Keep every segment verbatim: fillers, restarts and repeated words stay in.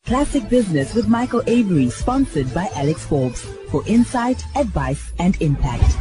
Classic Business with Michael Avery, sponsored by Alex Forbes, for insight, advice, and impact.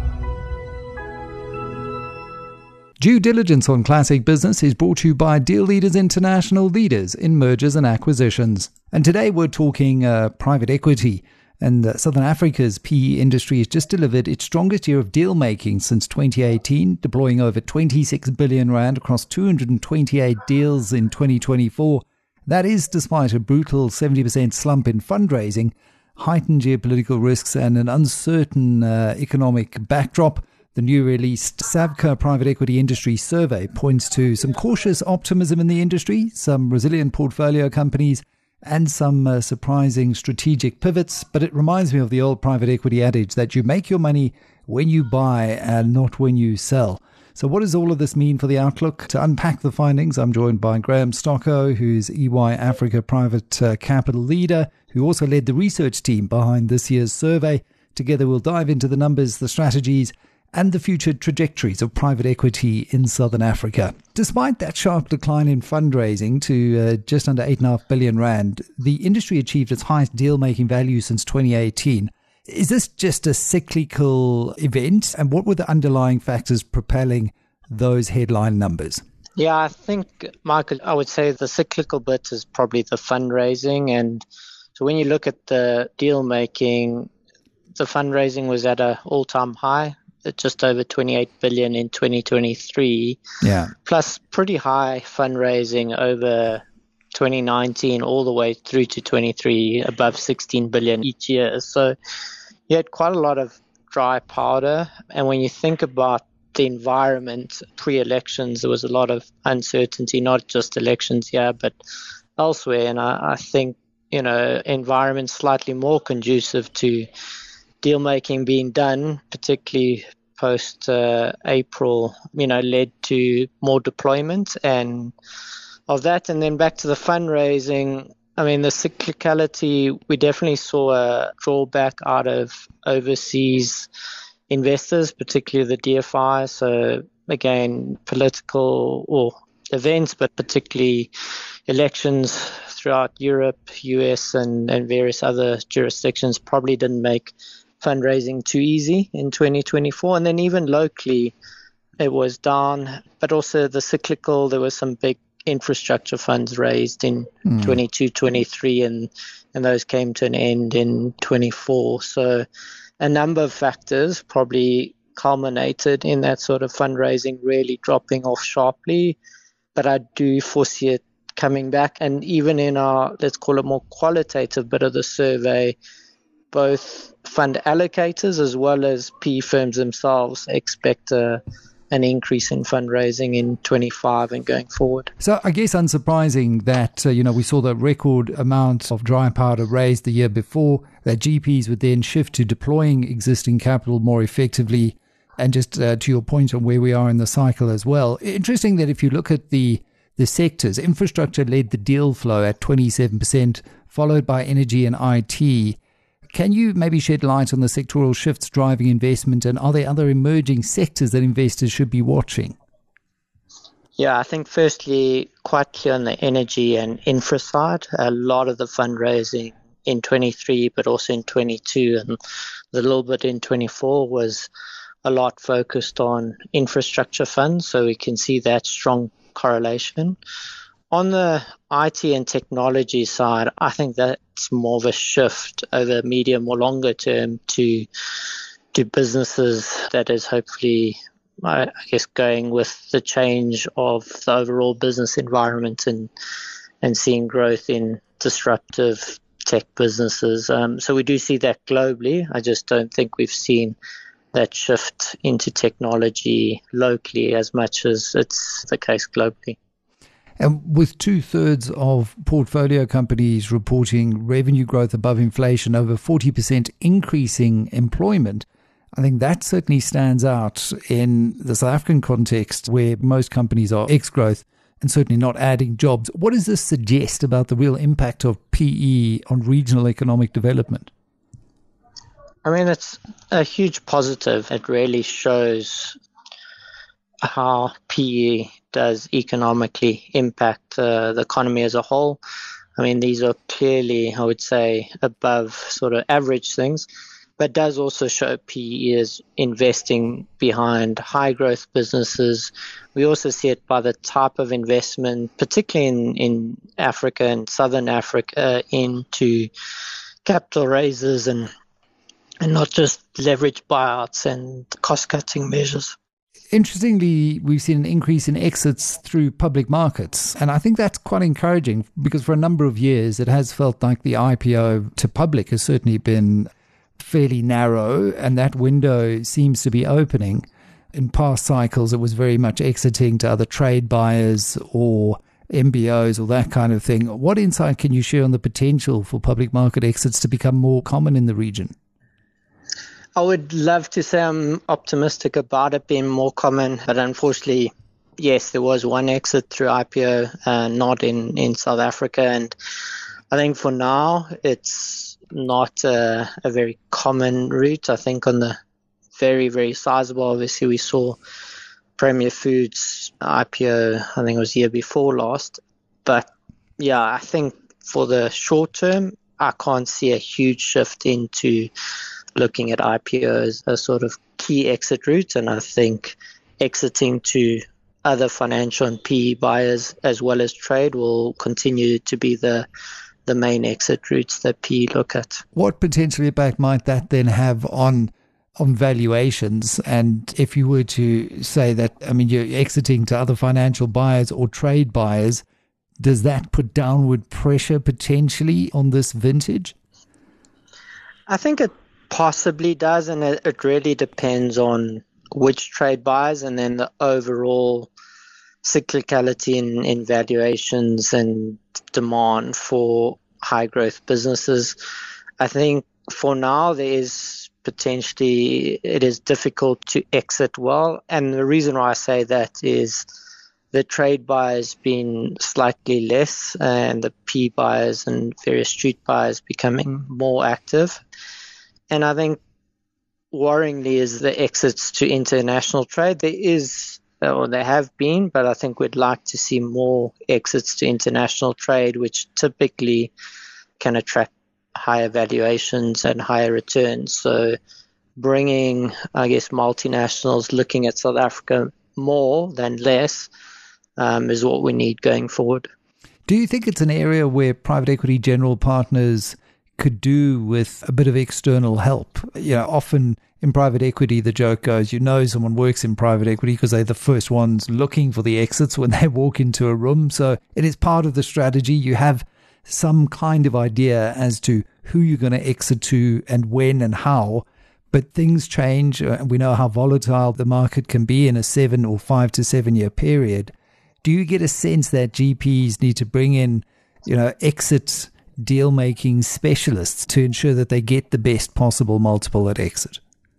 Due diligence on Classic Business is brought to you by Deal Leaders International, leaders in mergers and acquisitions. And today we're talking uh, private equity. And uh, Southern Africa's P E industry has just delivered its strongest year of deal making since twenty eighteen, deploying over twenty-six billion rand across two hundred twenty-eight deals in twenty twenty-four. That is despite a brutal seventy percent slump in fundraising, heightened geopolitical risks, and an uncertain uh, economic backdrop. The new released SAVCA Private Equity Industry Survey points to some cautious optimism in the industry, some resilient portfolio companies, and some uh, surprising strategic pivots. But it reminds me of the old private equity adage that you make your money when you buy and not when you sell. So what does all of this mean for the outlook? To unpack the findings, I'm joined by Graham Stocko, who's E Y Africa Private uh, Capital Leader, who also led the research team behind this year's survey. Together we'll dive into the numbers, the strategies, and the future trajectories of private equity in Southern Africa. Despite that sharp decline in fundraising to uh, just under eight point five billion rand, the industry achieved its highest deal-making value since twenty eighteen. Is this just a cyclical event? And what were the underlying factors propelling those headline numbers? Yeah, I think, Michael, I would say the cyclical bit is probably the fundraising. And so when you look at the deal-making, the fundraising was at an all-time high, just over twenty-eight billion in twenty twenty-three, yeah, plus pretty high fundraising over twenty nineteen all the way through to twenty-three, above sixteen billion each year. So you had quite a lot of dry powder. And when you think about the environment pre-elections, there was a lot of uncertainty, not just elections here, but elsewhere. And I, I think, you know, environment slightly more conducive to deal making being done, particularly post uh, April, you know, led to more deployment and of that. And then back to the fundraising, I mean, the cyclicality, we definitely saw a drawback out of overseas investors, particularly the D F I. So again, political or events, but particularly elections throughout Europe, U S, and, and various other jurisdictions probably didn't make fundraising too easy in twenty twenty-four. And then even locally, it was down, but also the cyclical, there was some big infrastructure funds raised in mm. twenty-two, twenty-three, and, and those came to an end in twenty-four. So a number of factors probably culminated in that sort of fundraising really dropping off sharply, but I do foresee it coming back. And even in our, let's call it more qualitative bit of the survey, both fund allocators as well as P E firms themselves expect a, an increase in fundraising in twenty-five and going forward. So I guess unsurprising that, uh, you know, we saw the record amount of dry powder raised the year before, that G Ps would then shift to deploying existing capital more effectively. And just uh, to your point on where we are in the cycle as well, interesting that if you look at the the sectors, infrastructure led the deal flow at twenty-seven percent, followed by energy and I T. Can you maybe shed light on the sectoral shifts driving investment, and are there other emerging sectors that investors should be watching? Yeah, I think firstly, quite clear on the energy and infra side. A lot of the fundraising in twenty-three, but also in twenty-two and a little bit in twenty-four was a lot focused on infrastructure funds. So we can see that strong correlation. On the I T and technology side, I think that's more of a shift over medium or longer term to to businesses that is hopefully, I guess, going with the change of the overall business environment and and seeing growth in disruptive tech businesses. Um, so we do see that globally. I just don't think we've seen that shift into technology locally as much as it's the case globally. And with two-thirds of portfolio companies reporting revenue growth above inflation, over forty percent increasing employment, I think that certainly stands out in the South African context where most companies are ex-growth and certainly not adding jobs. What does this suggest about the real impact of P E on regional economic development? I mean, it's a huge positive. It really shows how P E does economically impact uh, the economy as a whole. I mean, these are clearly, I would say, above sort of average things, but does also show P E is investing behind high growth businesses. We also see it by the type of investment, particularly in, in Africa and Southern Africa, into capital raises and and not just leverage buyouts and cost-cutting measures. Interestingly, we've seen an increase in exits through public markets. And I think that's quite encouraging because for a number of years, it has felt like the I P O to public has certainly been fairly narrow, and that window seems to be opening. In past cycles, it was very much exiting to other trade buyers or M B Os or that kind of thing. What insight can you share on the potential for public market exits to become more common in the region? I would love to say I'm optimistic about it being more common, but unfortunately, yes, there was one exit through I P O, uh, not in, in South Africa. And I think for now, it's not a, a very common route. I think on the very, very sizable, obviously, we saw Premier Foods I P O, I think it was the year before last. But yeah, I think for the short term, I can't see a huge shift into looking at I P O as a sort of key exit route. And I think exiting to other financial and P E buyers as well as trade will continue to be the the main exit routes that P E look at. What potential impact might that then have on on valuations? And if you were to say that, I mean, you're exiting to other financial buyers or trade buyers, does that put downward pressure potentially on this vintage? I think it possibly does, and it, it really depends on which trade buyers and then the overall cyclicality in, in valuations and demand for high growth businesses. I think for now there is potentially, it is difficult to exit well. And the reason why I say that is the trade buyers being slightly less and the P buyers and various street buyers becoming more active. And I think worryingly is the exits to international trade. There is, or there have been, but I think we'd like to see more exits to international trade, which typically can attract higher valuations and higher returns. So bringing, I guess, multinationals looking at South Africa more than less um, is what we need going forward. Do you think it's an area where private equity general partners could do with a bit of external help? You know, often in private equity, the joke goes, you know, someone works in private equity because they're the first ones looking for the exits when they walk into a room. So it is part of the strategy. You have some kind of idea as to who you're going to exit to and when and how. But things change. We know how volatile the market can be in a seven or five to seven year period. Do you get a sense that G Ps need to bring in, you know, exit deal-making specialists to ensure that they get the best possible multiple at exit?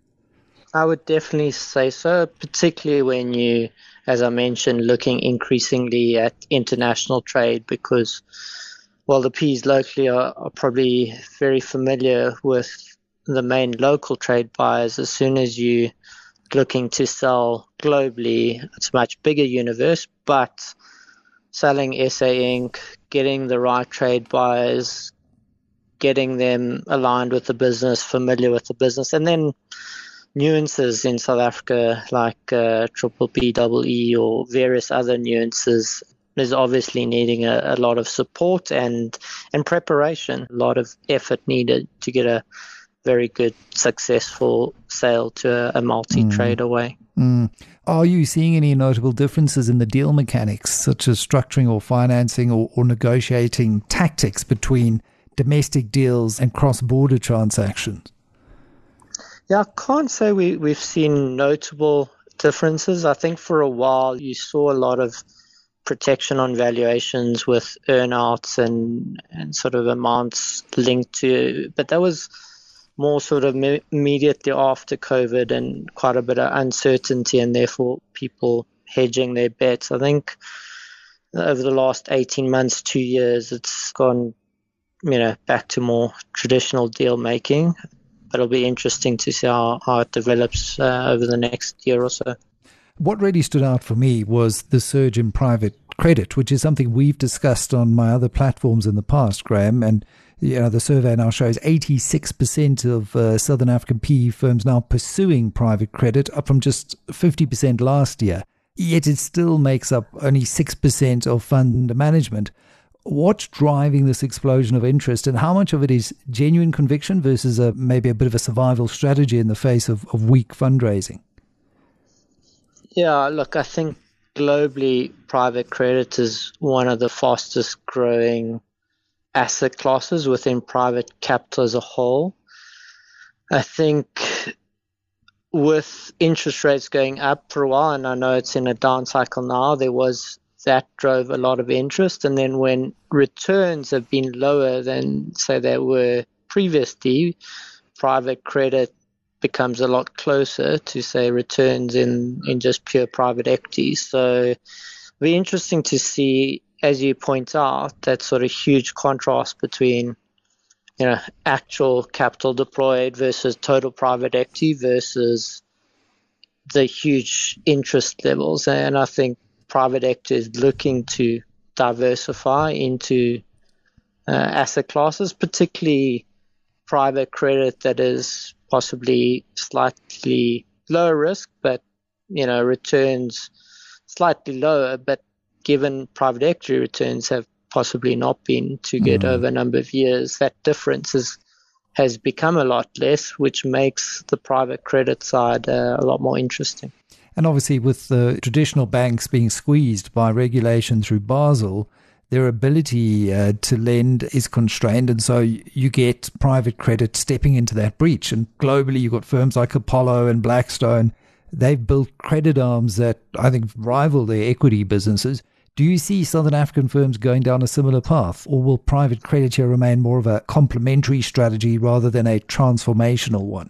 I would definitely say so, particularly when you, as I mentioned, looking increasingly at international trade because, well, the Ps locally are, are probably very familiar with the main local trade buyers. As soon as you're looking to sell globally, it's a much bigger universe, but selling S A Incorporated, getting the right trade buyers, getting them aligned with the business, familiar with the business, and then nuances in South Africa like uh, triple B, double E, or various other nuances is obviously needing a, a lot of support and, and preparation, a lot of effort needed to get a very good, successful sale to a, a multi-trade mm. away. Mm. Are you seeing any notable differences in the deal mechanics, such as structuring or financing or, or negotiating tactics between domestic deals and cross-border transactions? Yeah, I can't say we, we've seen notable differences. I think for a while you saw a lot of protection on valuations with earnouts and, and sort of amounts linked to, but that was more sort of me- immediately after COVID and quite a bit of uncertainty and therefore people hedging their bets. I think over the last eighteen months, two years, it's gone, you know, back to more traditional deal making. But it'll be interesting to see how, how it develops uh, over the next year or so. What really stood out for me was the surge in private private credit, which is something we've discussed on my other platforms in the past, Graham. And you know, the survey now shows eighty-six percent of uh, Southern African P E firms now pursuing private credit, up from just fifty percent last year. Yet it still makes up only six percent of fund management. What's driving this explosion of interest, and how much of it is genuine conviction versus a, maybe a bit of a survival strategy in the face of, of weak fundraising? Yeah, look, I think globally private credit is one of the fastest growing asset classes within private capital as a whole. I think with interest rates going up for a while, and I know it's in a down cycle now, there was that drove a lot of interest. And then when returns have been lower than, say, they were previously, private credit becomes a lot closer to, say, returns in, in just pure private equity. So it'll be interesting to see, as you point out, that sort of huge contrast between, you know, actual capital deployed versus total private equity versus the huge interest levels. And I think private equity is looking to diversify into uh, asset classes, particularly private credit that is possibly slightly lower risk, but, you know, returns slightly lower. But given private equity returns have possibly not been too good mm. over a number of years, that difference is, has become a lot less, which makes the private credit side uh, a lot more interesting. And obviously with the traditional banks being squeezed by regulation through Basel, their ability uh, to lend is constrained. And so you get private credit stepping into that breach. And globally, you've got firms like Apollo and Blackstone. They've built credit arms that I think rival their equity businesses. Do you see Southern African firms going down a similar path? Or will private credit here remain more of a complementary strategy rather than a transformational one?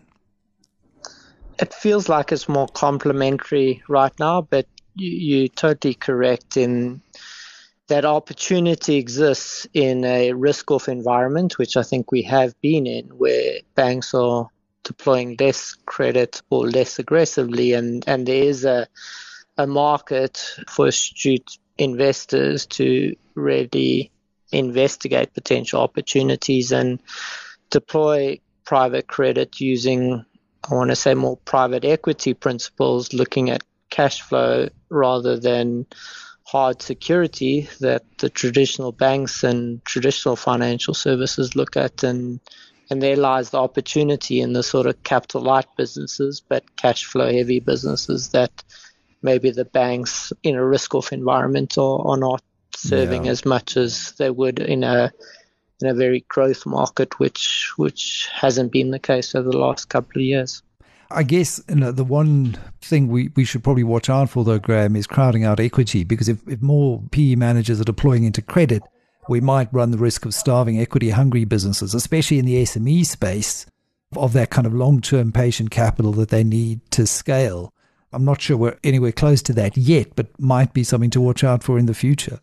It feels like it's more complementary right now, but you, you're totally correct in that opportunity exists in a risk-off environment, which I think we have been in, where banks are deploying less credit or less aggressively, and, and there is a, a market for astute investors to really investigate potential opportunities and deploy private credit using, I want to say, more private equity principles, looking at cash flow rather than hard security that the traditional banks and traditional financial services look at. And, and there lies the opportunity in the sort of capital light businesses, but cash flow heavy businesses that maybe the banks in a risk off environment are, are not serving yeah. as much as they would in a in a very growth market, which which hasn't been the case over the last couple of years. I guess you know, the one thing we, we should probably watch out for, though, Graham, is crowding out equity, because if, if more P E managers are deploying into credit, we might run the risk of starving equity-hungry businesses, especially in the S M E space, of that kind of long-term patient capital that they need to scale. I'm not sure we're anywhere close to that yet, but might be something to watch out for in the future.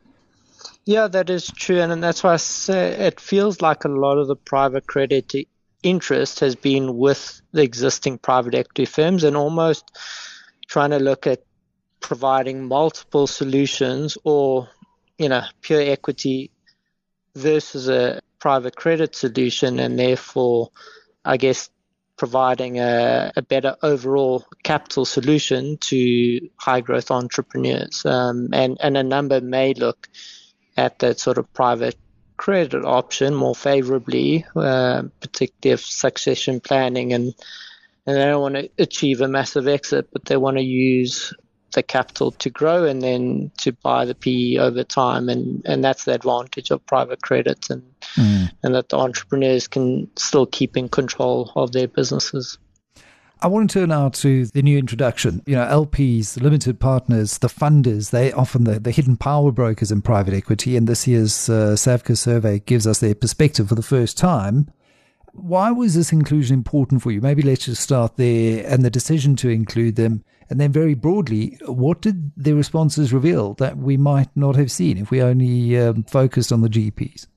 Yeah, that is true, and that's why I say it feels like a lot of the private credit interest has been with the existing private equity firms and almost trying to look at providing multiple solutions, or, you know, pure equity versus a private credit solution, and therefore, I guess, providing a, a better overall capital solution to high growth entrepreneurs. Um, and, and a number may look at that sort of private credit option more favorably, uh, particularly if succession planning and and they don't want to achieve a massive exit, but they want to use the capital to grow and then to buy the P E over time, and, and that's the advantage of private credit, and mm. and that the entrepreneurs can still keep in control of their businesses. I want to turn now to the new introduction. You know, L Ps, limited partners, the funders, they often the, the hidden power brokers in private equity. And this year's uh, SAVCA survey gives us their perspective for the first time. Why was this inclusion important for you? Maybe let's just start there, and the decision to include them. And then very broadly, what did their responses reveal that we might not have seen if we only um, focused on the G Ps?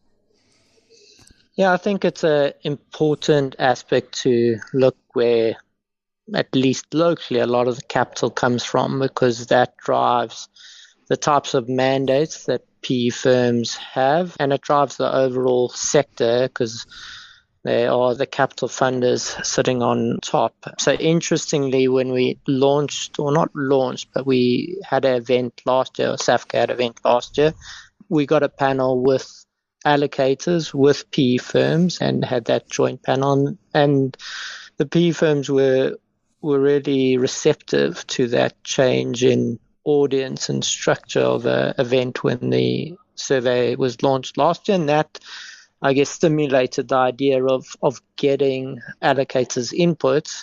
Yeah, I think it's an important aspect to look where, at least locally, a lot of the capital comes from, because that drives the types of mandates that P E firms have, and it drives the overall sector because they are the capital funders sitting on top. So interestingly, when we launched, or not launched, but we had an event last year, or SAFCA had an event last year, we got a panel with allocators, with P E firms, and had that joint panel. And the P E firms were were really receptive to that change in audience and structure of an event when the survey was launched last year. And that, I guess, stimulated the idea of, of getting allocators' inputs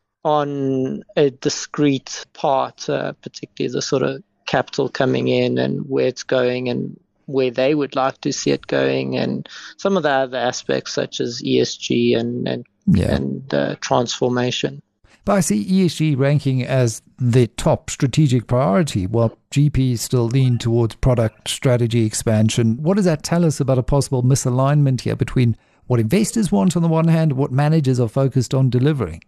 on a discrete part, uh, particularly the sort of capital coming in and where it's going and where they would like to see it going, and some of the other aspects such as E S G and, and, yeah. and uh, transformation. But I see E S G ranking as the top strategic priority, while G Ps still lean towards product strategy expansion. What does that tell us about a possible misalignment here between what investors want on the one hand and what managers are focused on delivering?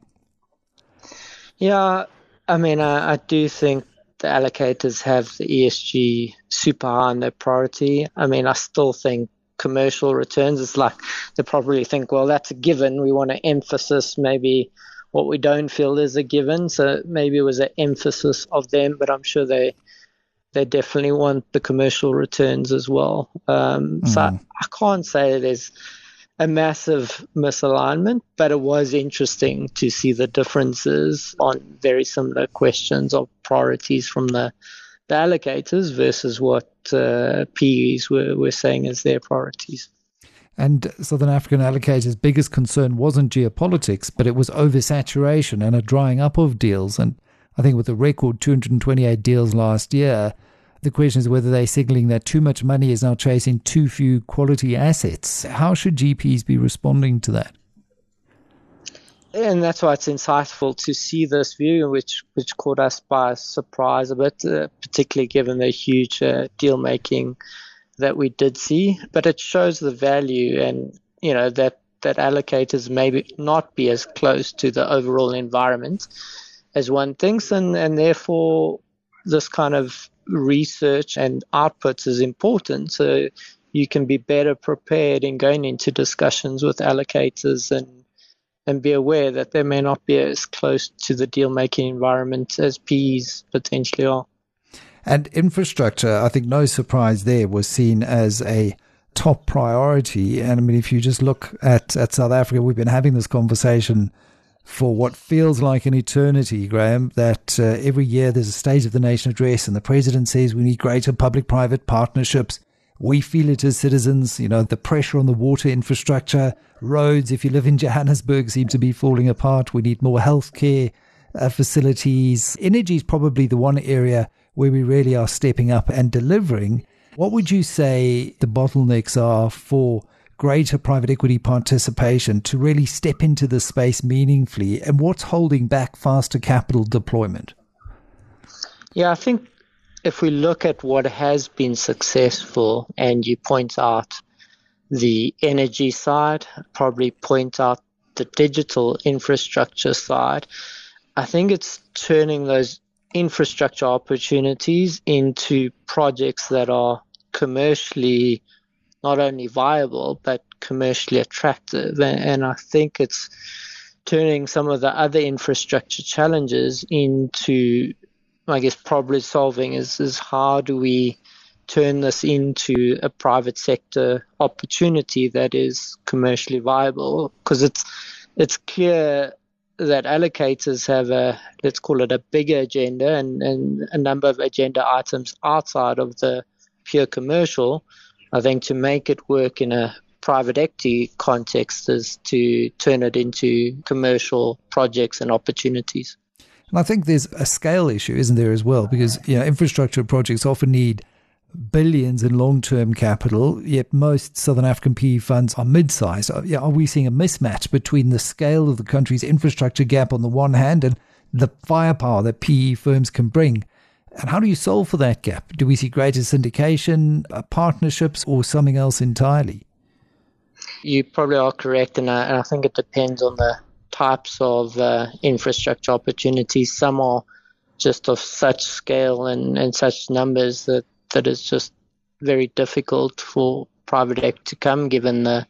Yeah, I mean, I, I do think the allocators have the E S G super high on their priority. I mean, I still think commercial returns, it's like they probably think, well, that's a given. We want to emphasis maybe what we don't feel is a given. So maybe it was an emphasis of them, but I'm sure they they definitely want the commercial returns as well. Um, mm. So I, I can't say there's a massive misalignment, but it was interesting to see the differences on very similar questions of priorities from the, the allocators versus what uh, P Es were, were saying as their priorities. And Southern African allocators' biggest concern wasn't geopolitics, but it was oversaturation and a drying up of deals. And I think with the record two hundred twenty-eight deals last year, the question is whether they're signaling that too much money is now chasing too few quality assets. How should G Ps be responding to that? And that's why it's insightful to see this view, which which caught us by surprise a bit, uh, particularly given the huge uh, deal making that we did see. But it shows the value, and you know that that allocators maybe not be as close to the overall environment as one thinks, and and therefore this kind of research and outputs is important, so you can be better prepared in going into discussions with allocators and and be aware that they may not be as close to the deal-making environment as P Es potentially are. And infrastructure, I think no surprise there, was seen as a top priority. And I mean, if you just look at, at South Africa, we've been having this conversation for what feels like an eternity, Graham, that uh, every year there's a State of the Nation address and the President says we need greater public-private partnerships. We feel it as citizens, you know, the pressure on the water infrastructure, roads, if you live in Johannesburg, seem to be falling apart. We need more healthcare uh, facilities. Energy is probably the one area where we really are stepping up and delivering. What would you say the bottlenecks are for greater private equity participation to really step into the space meaningfully, and what's holding back faster capital deployment? Yeah, I think if we look at what has been successful, and you point out the energy side, probably point out the digital infrastructure side, I think it's turning those infrastructure opportunities into projects that are commercially not only viable, but commercially attractive. And I think it's turning some of the other infrastructure challenges into, I guess, problem solving is, is how do we turn this into a private sector opportunity that is commercially viable? Because it's, it's clear that allocators have a, let's call it a bigger agenda and, and a number of agenda items outside of the pure commercial. I think to make it work in a private equity context is to turn it into commercial projects and opportunities. And I think there's a scale issue, isn't there, as well? Because, you know, infrastructure projects often need billions in long-term capital, yet most Southern African P E funds are mid-sized. Are we seeing a mismatch between the scale of the country's infrastructure gap on the one hand and the firepower that P E firms can bring? And how do you solve for that gap? Do we see greater syndication, uh, partnerships, or something else entirely? You probably are correct, and I, and I think it depends on the types of uh, infrastructure opportunities. Some are just of such scale and, and such numbers that that it's just very difficult for private equity to come, given the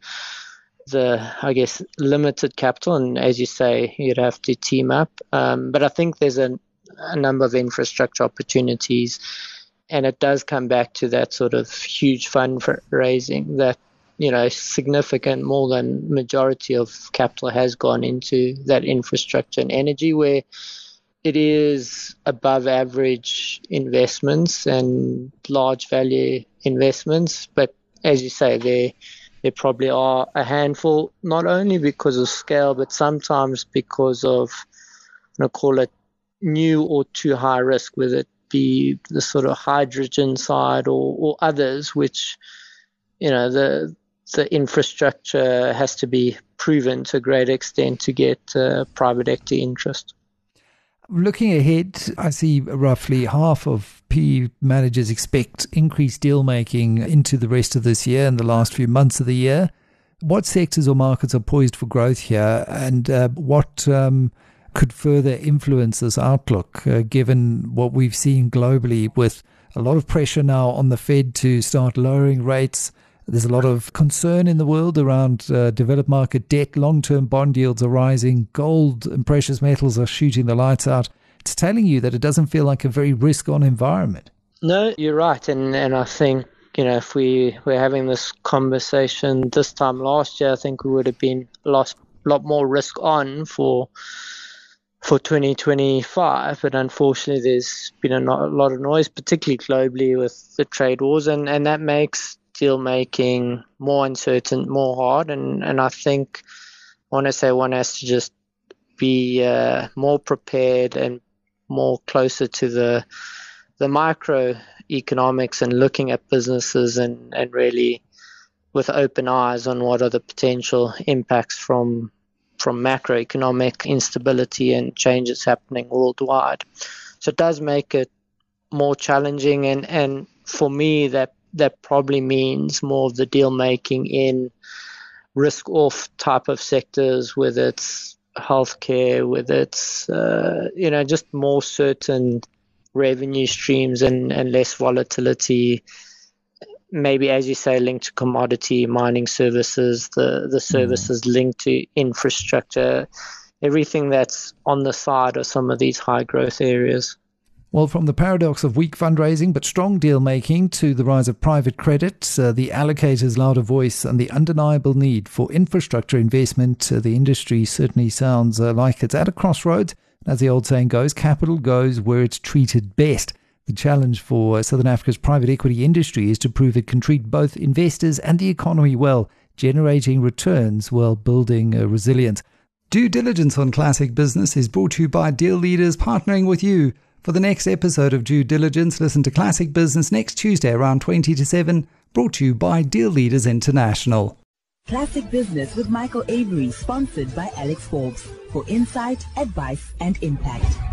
the I guess limited capital, and as you say, you'd have to team up. Um, but I think there's a, a number of infrastructure opportunities, and it does come back to that sort of huge fundraising that, you know, significant, more than majority of capital has gone into that infrastructure and energy, where it is above average investments and large value investments. But as you say, there there probably are a handful, not only because of scale, but sometimes because of, you know, call it new or too high risk, whether it be the sort of hydrogen side or, or others, which, you know, the the infrastructure has to be proven to a great extent to get uh, private equity interest. Looking ahead, I see roughly half of P E managers expect increased deal making into the rest of this year and the last few months of the year. What sectors or markets are poised for growth here, and uh, what um, could further influence this outlook, uh, given what we've seen globally with a lot of pressure now on the Fed to start lowering rates? There's a lot of concern in the world around uh, developed market debt. Long-term bond yields are rising. Gold and precious metals are shooting the lights out. It's telling you that it doesn't feel like a very risk-on environment. No, you're right. And and I think, you know, if we were having this conversation this time last year, I think we would have been a lot, lot more risk-on for for twenty twenty-five. But unfortunately, there's been a, not, a lot of noise, particularly globally with the trade wars, and, and that makes deal making more uncertain, more hard, and, and I think I want to say one has to just be uh, more prepared and more closer to the the microeconomics and looking at businesses and, and really with open eyes on what are the potential impacts from from macroeconomic instability and changes happening worldwide. So it does make it more challenging, and, and for me that that probably means more of the deal making in risk off type of sectors, whether it's healthcare, whether it's, uh, you know, just more certain revenue streams and, and less volatility. Maybe, as you say, linked to commodity, mining services, the, the services mm. linked to infrastructure, everything that's on the side of some of these high growth areas. Well, from the paradox of weak fundraising but strong deal-making to the rise of private credit, uh, the allocator's louder voice and the undeniable need for infrastructure investment, uh, the industry certainly sounds uh, like it's at a crossroads. As the old saying goes, capital goes where it's treated best. The challenge for uh, Southern Africa's private equity industry is to prove it can treat both investors and the economy well, generating returns while building uh, resilience. Due Diligence on Classic Business is brought to you by Deal Leaders, partnering with you. For the next episode of Due Diligence, listen to Classic Business next Tuesday around twenty to seven, brought to you by Deal Leaders International. Classic Business with Michael Avery, sponsored by Alex Forbes, for insight, advice, and impact.